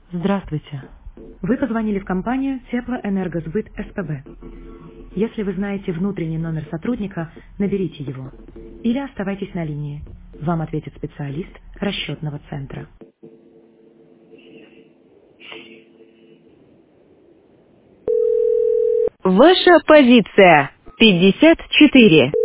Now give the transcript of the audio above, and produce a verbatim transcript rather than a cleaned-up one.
Здравствуйте. Вы позвонили в компанию Теплоэнергосбыт СПБ. Если вы знаете внутренний номер сотрудника, наберите его. Или оставайтесь на линии. Вам ответит специалист расчетного центра. Ваша позиция пятьдесят четыре.